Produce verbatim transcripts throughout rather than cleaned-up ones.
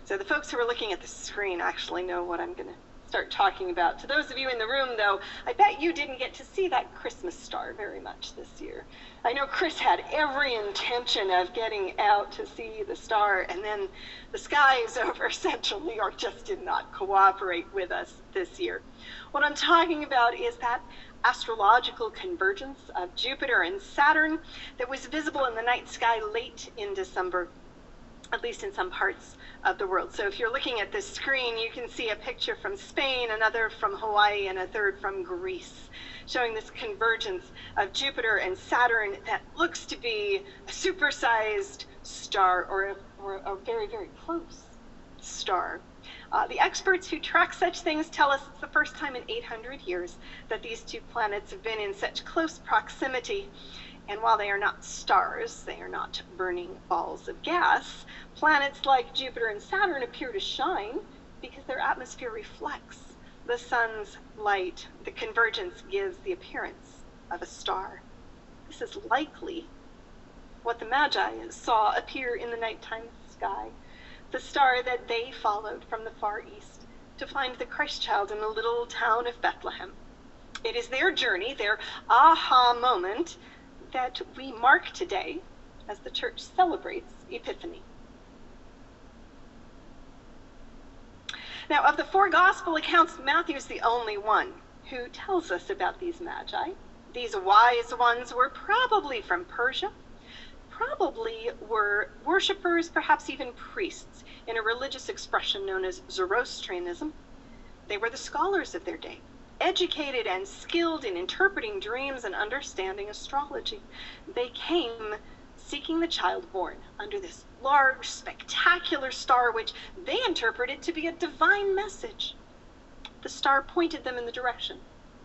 So the folks who are looking at the screen actually know what I'm going to start talking about. To those of you in the room, though, I bet you didn't get to see that Christmas star very much this year. I know Chris had every intention of getting out to see the star, and then the skies over central New York just did not cooperate with us this year. What I'm talking about is that astrological convergence of Jupiter and Saturn that was visible in the night sky late in December, at least in some parts of the world. So if you're looking at this screen, you can see a picture from Spain, another from Hawaii, and a third from Greece, showing this convergence of Jupiter and Saturn that looks to be a supersized star, or a, or a very, very close star. Uh, the experts who track such things tell us it's the first time in eight hundred years that these two planets have been in such close proximity. And while they are not stars, they are not burning balls of gas, planets like Jupiter and Saturn appear to shine because their atmosphere reflects the sun's light. The convergence gives the appearance of a star. This is likely what the Magi saw appear in the nighttime sky, the star that they followed from the Far East to find the Christ child in the little town of Bethlehem. It is their journey, their aha moment, that we mark today as the church celebrates Epiphany. Now, of the four gospel accounts, Matthew is the only one who tells us about these magi. These wise ones were probably from Persia, probably were worshippers, perhaps even priests, in a religious expression known as Zoroastrianism. They were the scholars of their day, educated and skilled in interpreting dreams and understanding astrology. They came seeking the child born under this large, spectacular star, which they interpreted to be a divine message. The star pointed them in the direction,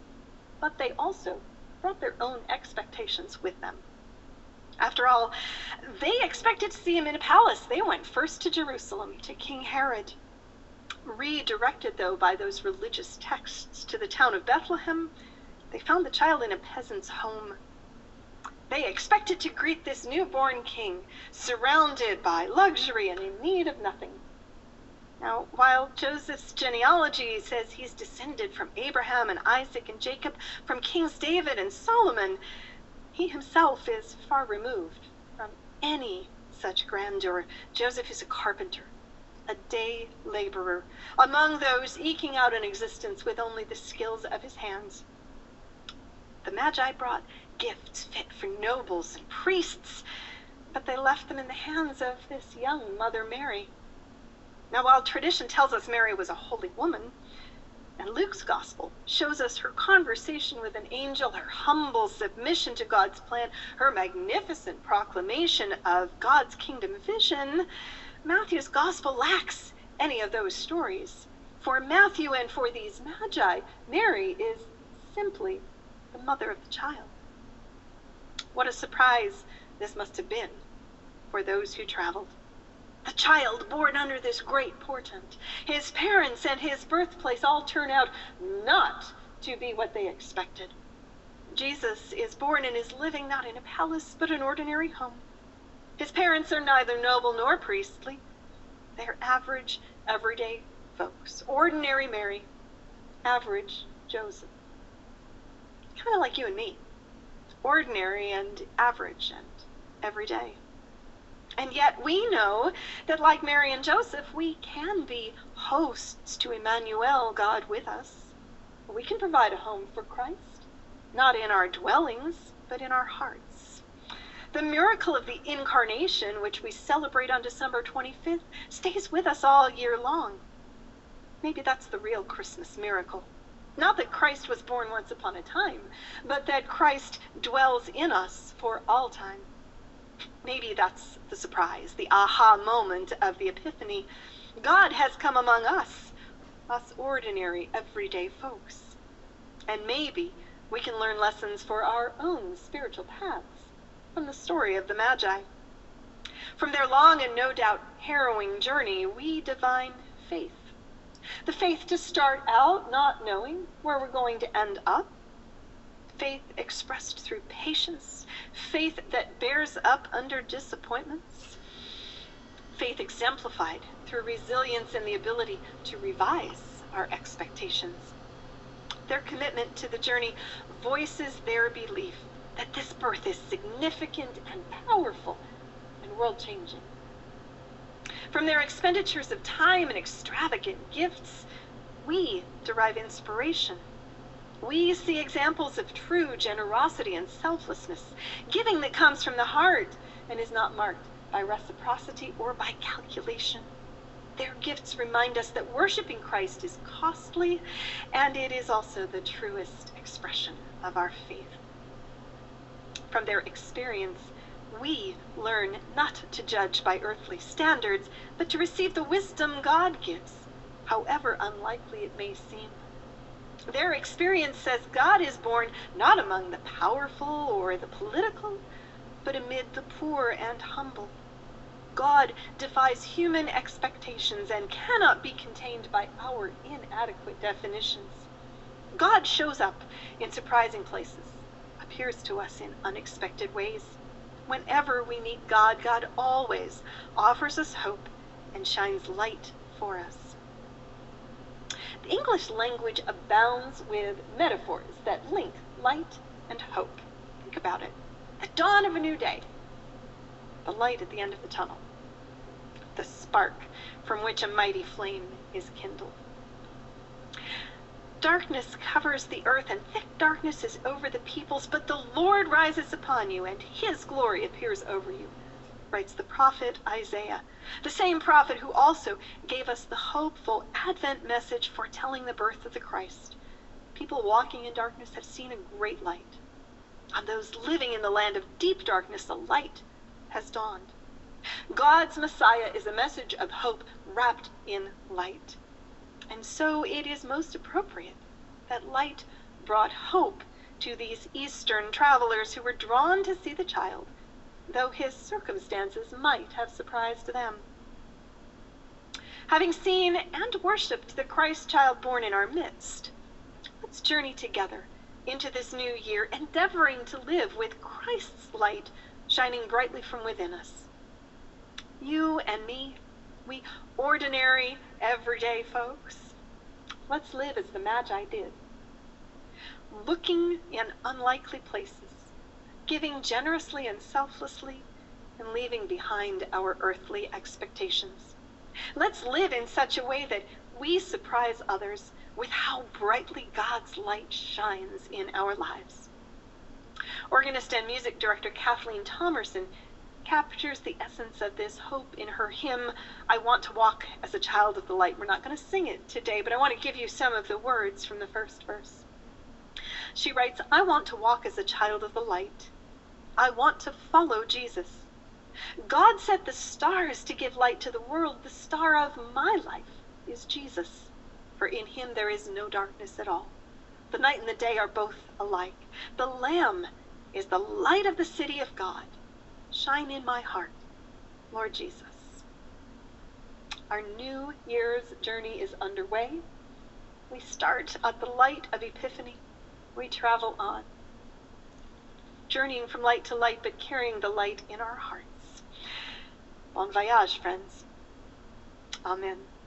but they also brought their own expectations with them. After all, they expected to see him in a palace. They went first to Jerusalem, to King Herod. Redirected, though, by those religious texts to the town of Bethlehem, they found the child in a peasant's home. They expected to greet this newborn king, surrounded by luxury and in need of nothing. Now, while Joseph's genealogy says he's descended from Abraham and Isaac and Jacob, from Kings David and Solomon, he himself is far removed from any such grandeur. Joseph is a carpenter, a day laborer, among those eking out an existence with only the skills of his hands. The Magi brought gifts fit for nobles and priests, but they left them in the hands of this young Mother Mary. Now, while tradition tells us Mary was a holy woman, and Luke's gospel shows us her conversation with an angel, her humble submission to God's plan, her magnificent proclamation of God's kingdom vision, Matthew's gospel lacks any of those stories. For Matthew and for these magi, Mary is simply the mother of the child. What a surprise this must have been for those who traveled. The child born under this great portent, his parents and his birthplace all turn out not to be what they expected. Jesus is born and is living not in a palace, but an ordinary home. His parents are neither noble nor priestly. They're average, everyday folks. Ordinary Mary, average Joseph. Kind of like you and me. Ordinary and average and everyday. And yet we know that like Mary and Joseph, we can be hosts to Emmanuel, God with us. We can provide a home for Christ, not in our dwellings, but in our hearts. The miracle of the incarnation, which we celebrate on December twenty-fifth, stays with us all year long. Maybe that's the real Christmas miracle. Not that Christ was born once upon a time, but that Christ dwells in us for all time. Maybe that's the surprise, the aha moment of the Epiphany. God has come among us, us ordinary, everyday folks. And maybe we can learn lessons for our own spiritual paths from the story of the Magi. From their long and no doubt harrowing journey, we divine faith. The faith to start out not knowing where we're going to end up. Faith expressed through patience. Faith that bears up under disappointments. faith exemplified through resilience and the ability to revise our expectations. Their commitment to the journey voices their belief that this birth is significant and powerful and world-changing. From their expenditures of time and extravagant gifts, we derive inspiration. We see examples of true generosity and selflessness, giving that comes from the heart and is not marked by reciprocity or by calculation. Their gifts remind us that worshiping Christ is costly, and it is also the truest expression of our faith. From their experience, we learn not to judge by earthly standards, but to receive the wisdom God gives, however unlikely it may seem. Their experience says God is born not among the powerful or the political, but amid the poor and humble. God defies human expectations and cannot be contained by our inadequate definitions. God shows up in surprising places, appears to us in unexpected ways. Whenever we meet God, God always offers us hope and shines light for us. The English language abounds with metaphors that link light and hope. Think about it. The dawn of a new day, the light at the end of the tunnel, the spark from which a mighty flame is kindled. Darkness covers the earth, and thick darkness is over the peoples, but the Lord rises upon you, and his glory appears over you, writes the prophet Isaiah, the same prophet who also gave us the hopeful Advent message foretelling the birth of the Christ. People walking in darkness have seen a great light. On those living in the land of deep darkness, the light has dawned. God's Messiah is a message of hope wrapped in light. And so it is most appropriate that light brought hope to these Eastern travelers who were drawn to see the child, though his circumstances might have surprised them. Having seen and worshipped the Christ child born in our midst, let's journey together into this new year, endeavoring to live with Christ's light shining brightly from within us. You and me, we ordinary, everyday folks, let's live as the Magi did, looking in unlikely places, giving generously and selflessly, and leaving behind our earthly expectations. Let's live in such a way that we surprise others with how brightly God's light shines in our lives. Organist and music director Kathleen Thomerson captures the essence of this hope in her hymn, I Want to Walk as a Child of the Light. We're not going to sing it today, but I want to give you some of the words from the first verse. She writes, I want to walk as a child of the light. I want to follow Jesus. God set the stars to give light to the world. The star of my life is Jesus, for in him there is no darkness at all. The night and the day are both alike. The Lamb is the light of the city of God. Shine in my heart, Lord Jesus. Our New Year's journey is underway. We start at the light of Epiphany. We travel on, journeying from light to light, but carrying the light in our hearts. Bon voyage, friends. Amen.